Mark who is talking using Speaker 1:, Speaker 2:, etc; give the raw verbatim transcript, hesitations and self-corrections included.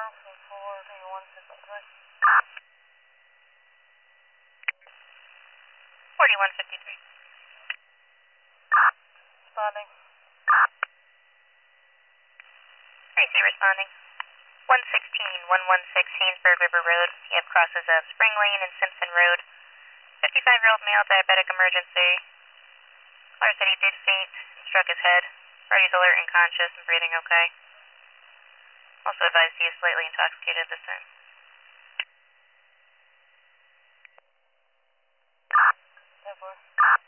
Speaker 1: forty-one fifty-three.
Speaker 2: Responding.
Speaker 1: thirty-three responding. one sixteen, one one six Haynesburg River Road. You have crosses of Spring Lane and Simpson Road. fifty-five-year-old male, diabetic emergency. Caller said he did faint and struck his head. Party's alert and conscious and breathing okay. Also advised he is slightly intoxicated at this time.
Speaker 2: ten four.